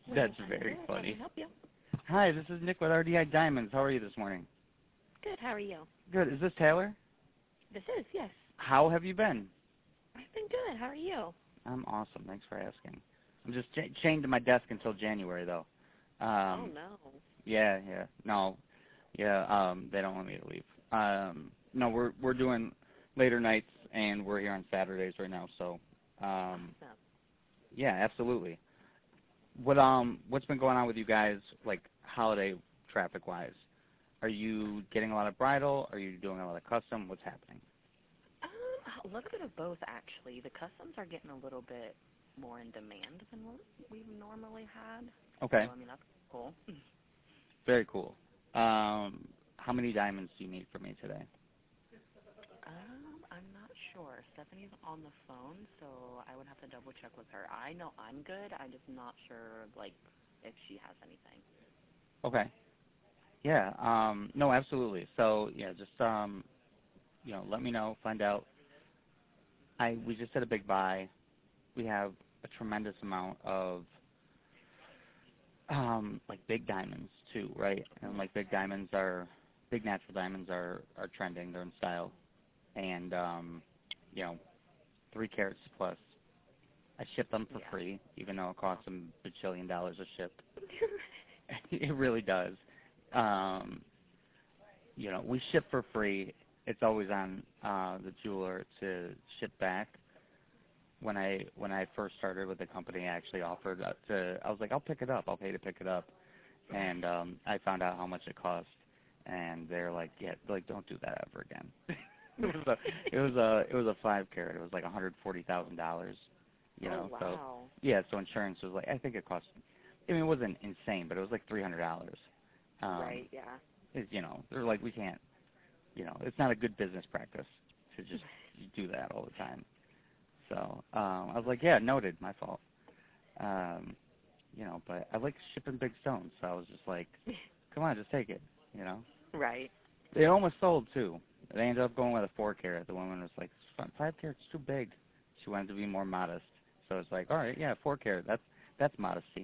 That's very How can funny. I help you? Hi, this is Nick with RDI Diamonds. How are you this morning? Good. How are you? Good. Is this Taylor? This is, yes. How have you been? I've been good. How are you? I'm awesome. Thanks for asking. I'm just chained to my desk until January, though. Oh, no. Yeah. No. Yeah, they don't want me to leave. No, we're doing later nights, and we're here on Saturdays right now, so, Awesome. yeah, absolutely. What's been going on with you guys, like, holiday traffic-wise? Are you getting a lot of bridal? Are you doing a lot of custom? What's happening? A little bit of both, actually. The customs are getting a little bit more in demand than what we've normally had. Okay. So, I mean, that's cool. Very cool. How many diamonds do you need from me today? I'm not sure. Stephanie's on the phone, so I would have to double check with her. I know I'm good. I'm just not sure, like, if she has anything. Okay. Yeah. No, absolutely. So, yeah, just, let me know, find out. We just did a big buy. We have a tremendous amount of, like, big diamonds, too, right? And, like, big natural diamonds are trending. They're in style. And, 3 carats plus. I ship them for free, even though it costs them $1 bajillion to ship. It really does. We ship for free. It's always on the jeweler to ship back. When I first started with the company, I actually offered I was like, I'll pick it up. I'll pay to pick it up. And I found out how much it cost, and they're like, yeah, like don't do that ever again. It was a 5 carat. It was like $140,000. Oh, wow. So yeah, so insurance was like, I think it cost. I mean, it wasn't insane, but it was like $300. Right, yeah. They're like, we can't. It's not a good business practice to just do that all the time. So I was like, yeah, noted, my fault. But I like shipping big stones, so I was just like, come on, just take it. Right. They almost sold too. They ended up going with a 4 carat. The woman was like, 5 carat's too big. She wanted to be more modest. So it's like, all right, yeah, 4 carat. That's modesty,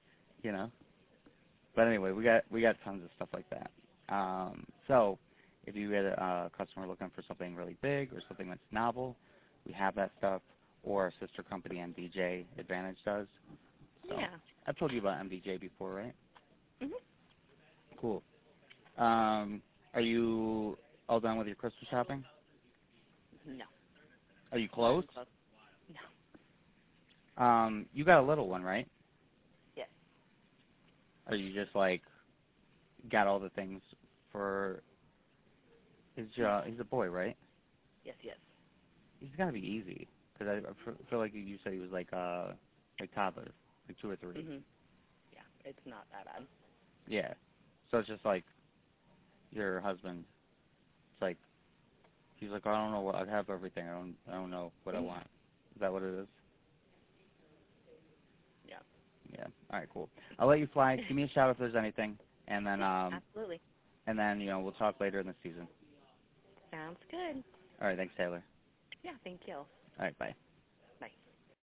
But anyway, we got tons of stuff like that. So if you get a customer looking for something really big or something that's novel, we have that stuff. Or our sister company, MDJ Advantage, does. So Yeah. I've told you about MDJ before, right? Mhm. Cool. Are you all done with your Christmas shopping? No. Are you close? No. You got a little one, right? Yes. Are you just like got all the things for? He's a boy, right? Yes, yes. He's got to be easy because I feel like you said he was like toddler, like 2 or 3. Mhm. Yeah, it's not that bad. Yeah. So it's just like your husband. It's like he's like, I don't know what I have everything. I don't know what I want. Is that what it is? Yeah. Yeah. All right, cool. I'll let you fly. Give me a shout if there's anything, and then Absolutely. and then we'll talk later in the season. Sounds good. All right. Thanks, Taylor. Yeah, thank you. All right. Bye.